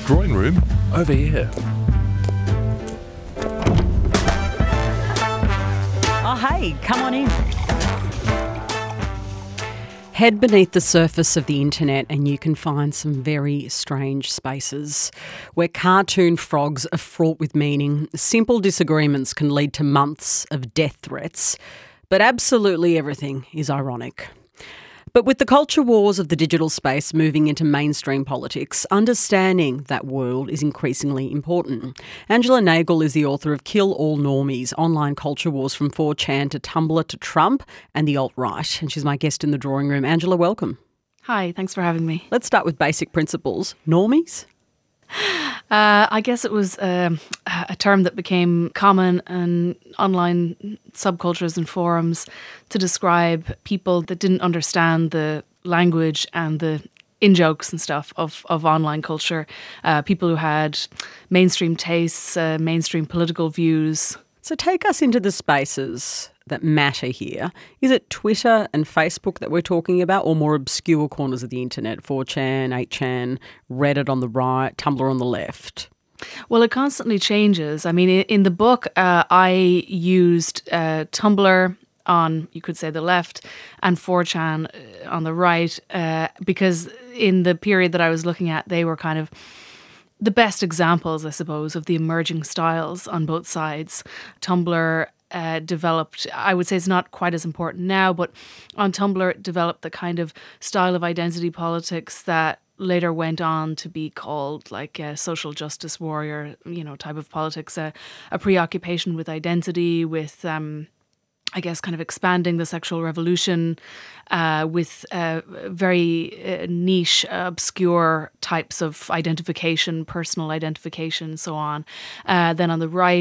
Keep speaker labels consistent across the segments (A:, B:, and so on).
A: Drawing room over here.
B: Oh, hey, come on in. Head beneath the surface of the internet and you can find some very strange spaces where cartoon frogs are fraught with meaning. Simple disagreements can lead to months of death threats, but absolutely everything is ironic. But with the culture wars of the digital space moving into mainstream politics, understanding that world is increasingly important. Angela Nagle is the author of Kill All Normies, Online Culture Wars from 4chan to Tumblr to Trump and the alt-right. And she's my guest in the drawing room. Angela, welcome.
C: Hi, thanks for having me.
B: Let's start with basic principles. Normies?
C: I guess it was a term that became common in online subcultures and forums to describe people that didn't understand the language and the in-jokes and stuff of online culture. People who had mainstream tastes, mainstream political views.
B: So take us into the spaces that matter here. Is it Twitter and Facebook that we're talking about, or more obscure corners of the internet, 4chan, 8chan, Reddit on the right, Tumblr on the left?
C: Well, it constantly changes. I mean, in the book, I used Tumblr on, you could say, the left and 4chan on the right, because in the period that I was looking at, they were kind of the best examples, I suppose, of the emerging styles on both sides. Tumblr developed, I would say it's not quite as important now, but on Tumblr it developed the kind of style of identity politics that later went on to be called like a social justice warrior, type of politics, a preoccupation with identity, with I guess kind of expanding the sexual revolution with very niche, obscure types of identification, personal identification, so on. Then on the right,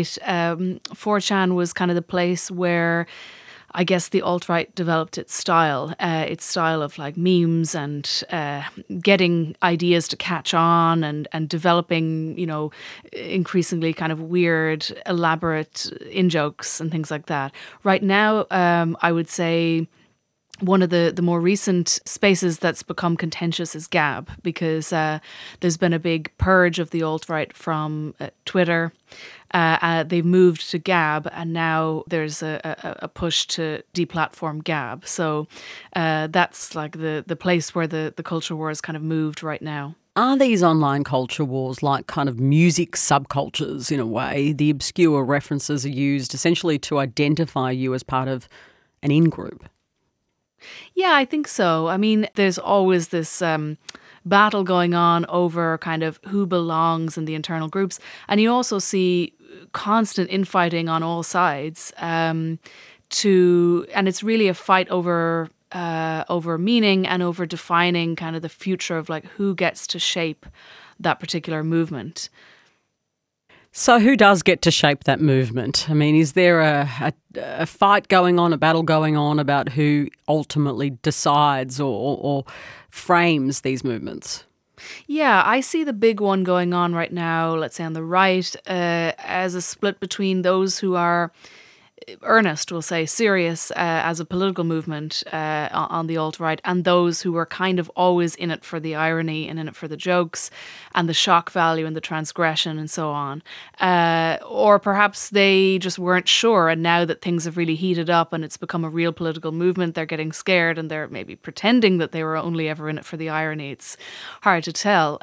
C: 4chan was kind of the place where I guess the alt-right developed its style of like memes and getting ideas to catch on and developing, increasingly kind of weird, elaborate in-jokes and things like that. Right now, I would say one of the more recent spaces that's become contentious is Gab, because there's been a big purge of the alt-right from Twitter. They've moved to Gab, and now there's a push to deplatform Gab. So that's like the place where the culture wars kind of moved right now.
B: Are these online culture wars like kind of music subcultures in a way? The obscure references are used essentially to identify you as part of an in-group.
C: Yeah, I think so. I mean, there's always this battle going on over kind of who belongs in the internal groups. And you also see constant infighting on all sides and it's really a fight over meaning and over defining kind of the future of like who gets to shape that particular movement.
B: So who does get to shape that movement? I mean, is there a fight going on, a battle going on about who ultimately decides or frames these movements?
C: Yeah, I see the big one going on right now, let's say on the right, as a split between those who are earnest, we'll say, serious as a political movement on the alt-right, and those who were kind of always in it for the irony and in it for the jokes and the shock value and the transgression and so on. Or perhaps they just weren't sure, and now that things have really heated up and it's become a real political movement, they're getting scared and they're maybe pretending that they were only ever in it for the irony. It's hard to tell.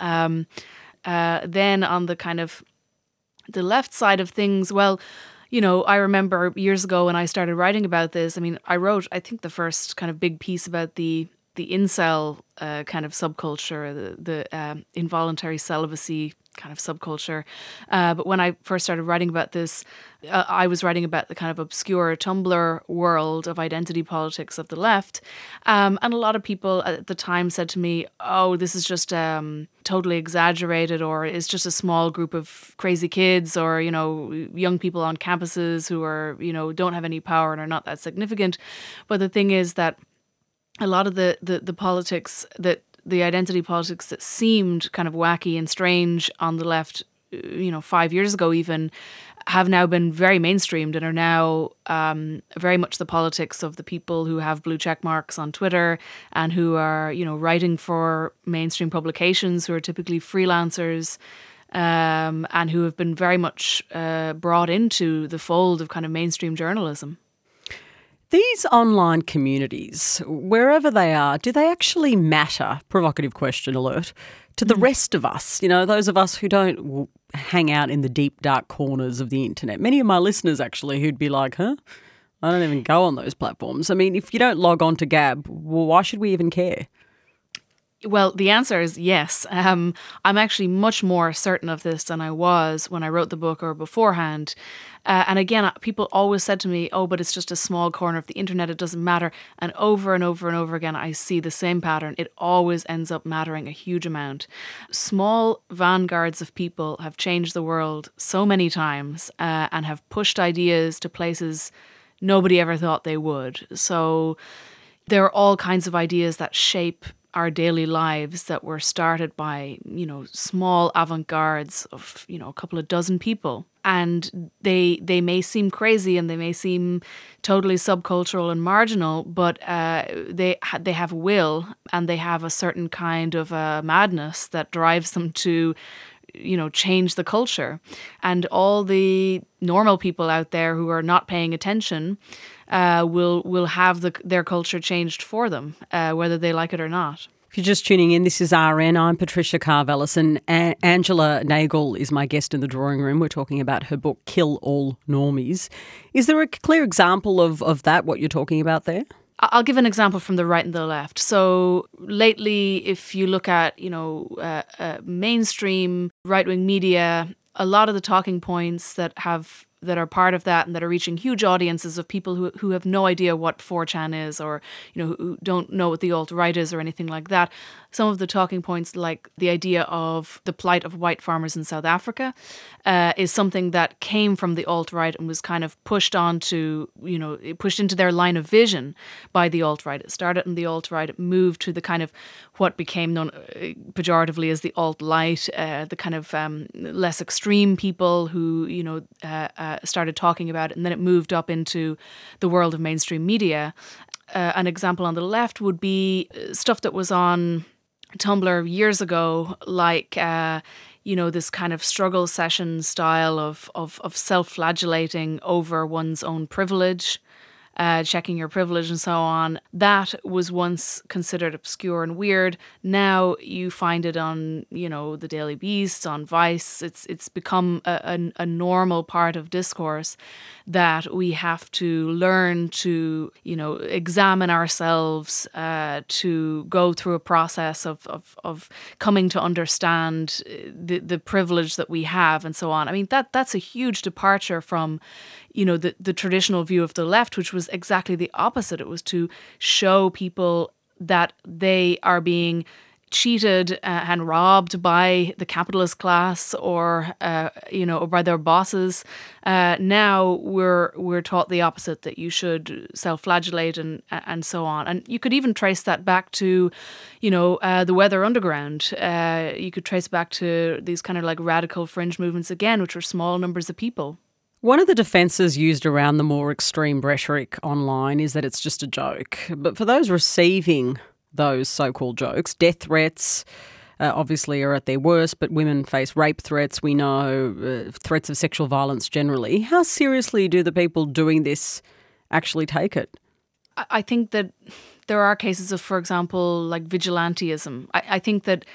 C: Then on the kind of the left side of things, well, I remember years ago when I started writing about this, I mean, I wrote, I think, the first kind of big piece about the incel kind of subculture, the involuntary celibacy kind of subculture. But when I first started writing about this, I was writing about the kind of obscure Tumblr world of identity politics of the left. And a lot of people at the time said to me, oh, this is just totally exaggerated, or it's just a small group of crazy kids, or, young people on campuses who are, don't have any power and are not that significant. But the thing is that a lot of the politics that the identity politics that seemed kind of wacky and strange on the left, 5 years ago even, have now been very mainstreamed and are now very much the politics of the people who have blue check marks on Twitter and who are, writing for mainstream publications, who are typically freelancers, and who have been very much brought into the fold of kind of mainstream journalism.
B: These online communities, wherever they are, do they actually matter, provocative question alert, to the rest of us? You know, those of us who don't hang out in the deep, dark corners of the internet. Many of my listeners actually who'd be like, huh? I don't even go on those platforms. I mean, if you don't log on to Gab, well, why should we even care?
C: Well, the answer is yes. I'm actually much more certain of this than I was when I wrote the book or beforehand. And again, people always said to me, oh, but it's just a small corner of the internet, it doesn't matter. And over and over and over again, I see the same pattern. It always ends up mattering a huge amount. Small vanguards of people have changed the world so many times and have pushed ideas to places nobody ever thought they would. So there are all kinds of ideas that shape our daily lives that were started by, you know, small avant-gardes of, you know, a couple of dozen people. And they may seem crazy and they may seem totally subcultural and marginal, but they have will and they have a certain kind of madness that drives them to, you know, change the culture. And all the normal people out there who are not paying attention will have their culture changed for them, whether they like it or not.
B: If you're just tuning in, this is RN. I'm Patricia Karvelas and Angela Nagle is my guest in the drawing room. We're talking about her book, Kill All Normies. Is there a clear example of that, what you're talking about there?
C: I'll give an example from the right and the left. So lately, if you look at, you know, mainstream right-wing media, a lot of the talking points that are part of that and that are reaching huge audiences of people who have no idea what 4chan is, or, you know, who don't know what the alt-right is or anything like that. Some of the talking points, like the idea of the plight of white farmers in South Africa, is something that came from the alt-right and was kind of pushed onto, you know, pushed into their line of vision by the alt-right. It started in the alt-right, it moved to the kind of what became known pejoratively as the alt-light, the kind of less extreme people who, you know, started talking about it, and then it moved up into the world of mainstream media. An example on the left would be stuff that was on Tumblr years ago, like you know, this kind of struggle session style of self-flagellating over one's own privilege, checking your privilege and so on. That was once considered obscure and weird. Now you find it on, you know, the Daily Beast, on Vice. It's become a normal part of discourse that we have to learn to, you know, examine ourselves, to go through a process of coming to understand the privilege that we have and so on. I mean, that's a huge departure from, you know, the traditional view of the left, which was exactly the opposite. It was to show people that they are being cheated and robbed by the capitalist class, or you know, or by their bosses. Now we're taught the opposite, that you should self-flagellate and so on. And you could even trace that back to, you know, the Weather Underground. You could trace back to these kind of like radical fringe movements again, which were small numbers of people.
B: One of the defences used around the more extreme rhetoric online is that it's just a joke. But for those receiving those so-called jokes, death threats obviously are at their worst, but women face rape threats, we know, threats of sexual violence generally. How seriously do the people doing this actually take it?
C: I think that there are cases of, for example, like vigilantism. I think that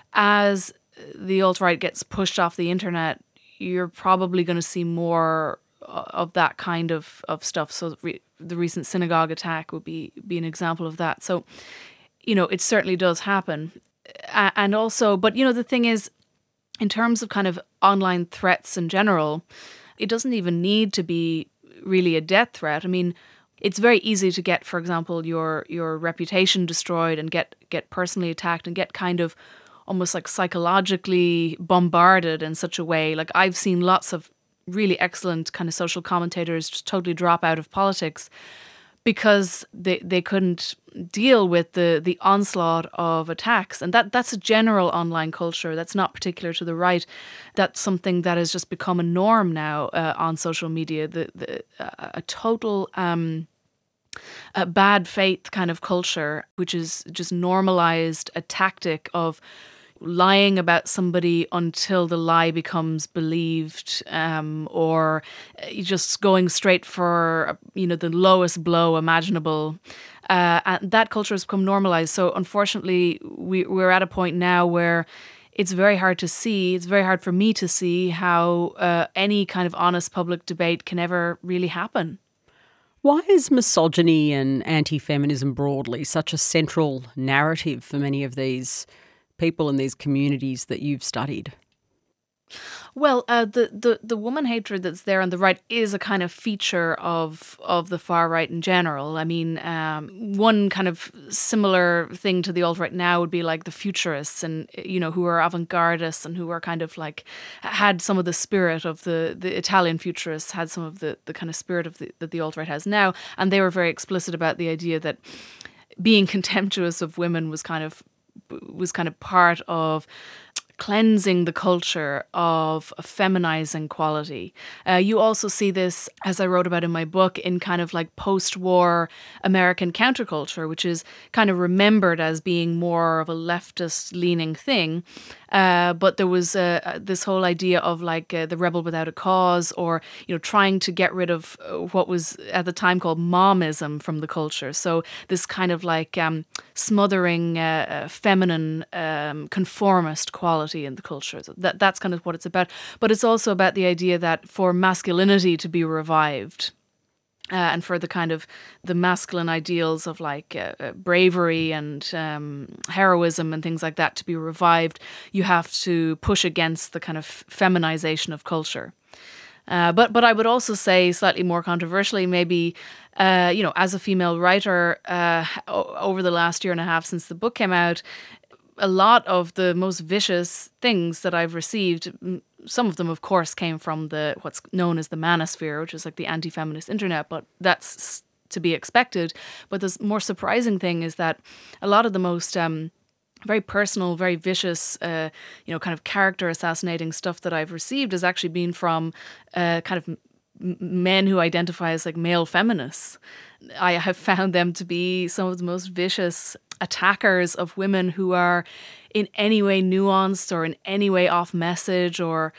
C: as the alt-right gets pushed off the internet, you're probably going to see more of that kind of stuff. So the recent synagogue attack would be an example of that. So, you know, it certainly does happen. And also, but, you know, the thing is, in terms of kind of online threats in general, it doesn't even need to be really a death threat. I mean, it's very easy to get, for example, your reputation destroyed and get personally attacked and get kind of almost like psychologically bombarded in such a way. Like, I've seen lots of really excellent kind of social commentators just totally drop out of politics because they couldn't deal with the onslaught of attacks. And that's a general online culture. That's not particular to the right. That's something that has just become a norm now on social media. A total a bad faith kind of culture, which is just normalized a tactic of lying about somebody until the lie becomes believed, or just going straight for, the lowest blow imaginable. And that culture has become normalized. So unfortunately, we're at a point now where it's very hard to see, it's very hard for me to see how any kind of honest public debate can ever really happen.
B: Why is misogyny and anti-feminism broadly such a central narrative for many of these people in these communities that you've studied?
C: Well, the woman hatred that's there on the right is a kind of feature of the far right in general. I mean, one kind of similar thing to the alt-right now would be like the futurists, and who are avant-gardists and who are kind of like had some of the spirit of the Italian futurists, had some of the kind of spirit of that the alt-right has now, and they were very explicit about the idea that being contemptuous of women was kind of part of cleansing the culture of a feminizing quality. You also see this, as I wrote about in my book, in kind of like post-war American counterculture, which is kind of remembered as being more of a leftist-leaning thing. But there was this whole idea of like the rebel without a cause, or trying to get rid of what was at the time called momism from the culture. So this kind of like smothering feminine conformist quality in the culture. So that's kind of what it's about. But it's also about the idea that for masculinity to be revived, and for the kind of the masculine ideals of like bravery and heroism and things like that to be revived, you have to push against the kind of feminization of culture. But I would also say, slightly more controversially, maybe, as a female writer, over the last year and a half since the book came out, a lot of the most vicious things that I've received, some of them, of course, came from what's known as the manosphere, which is like the anti-feminist internet, but that's to be expected. But the more surprising thing is that a lot of the most very personal, very vicious, kind of character assassinating stuff that I've received has actually been from kind of men who identify as like male feminists. I have found them to be some of the most vicious attackers of women who are in any way nuanced or in any way off message, or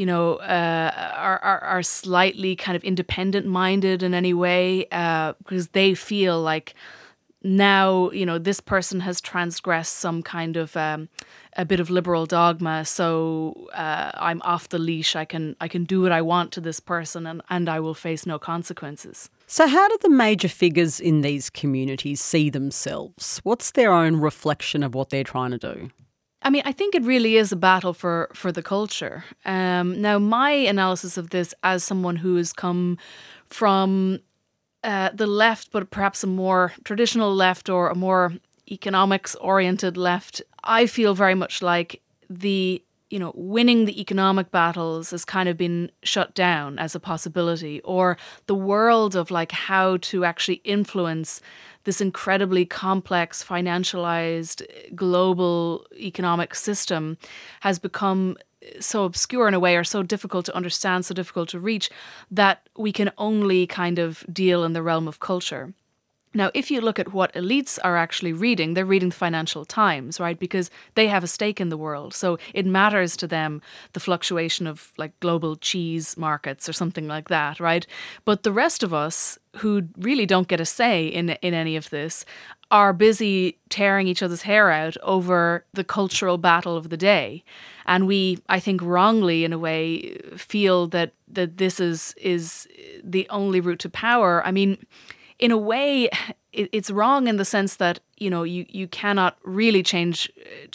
C: are slightly kind of independent minded in any way, because they feel like now this person has transgressed some kind of a bit of liberal dogma, so I'm off the leash. I can do what I want to this person, and I will face no consequences.
B: So how do the major figures in these communities see themselves? What's their own reflection of what they're trying to do?
C: I mean, I think it really is a battle for the culture. Now, my analysis of this, as someone who has come from the left, but perhaps a more traditional left or a more economics-oriented left, I feel very much like winning the economic battles has kind of been shut down as a possibility, or the world of like how to actually influence this incredibly complex, financialized, global economic system has become so obscure in a way, or so difficult to understand, so difficult to reach, that we can only kind of deal in the realm of culture. Now, if you look at what elites are actually reading, they're reading the Financial Times, right? Because they have a stake in the world. So it matters to them the fluctuation of like global cheese markets or something like that, right? But the rest of us who really don't get a say in any of this are busy tearing each other's hair out over the cultural battle of the day. And we, I think wrongly in a way, feel that this is the only route to power. I mean, in a way, it's wrong in the sense that, you cannot really change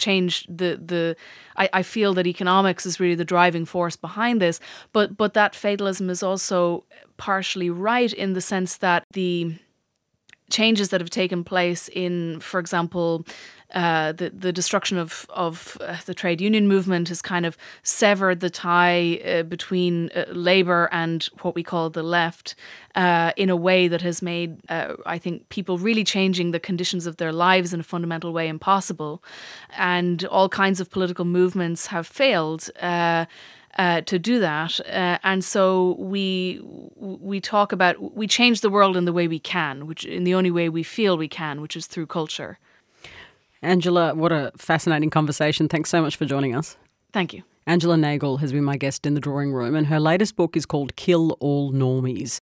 C: the I feel that economics is really the driving force behind this, but that fatalism is also partially right in the sense that the changes that have taken place in, for example, the destruction of the trade union movement has kind of severed the tie between Labour and what we call the left in a way that has made, I think, people really changing the conditions of their lives in a fundamental way impossible. And all kinds of political movements have failed to do that. And so we talk about, we change the world in the way we can, which in the only way we feel we can, which is through culture.
B: Angela, what a fascinating conversation. Thanks so much for joining us.
C: Thank you.
B: Angela Nagle has been my guest in the drawing room, and her latest book is called Kill All Normies.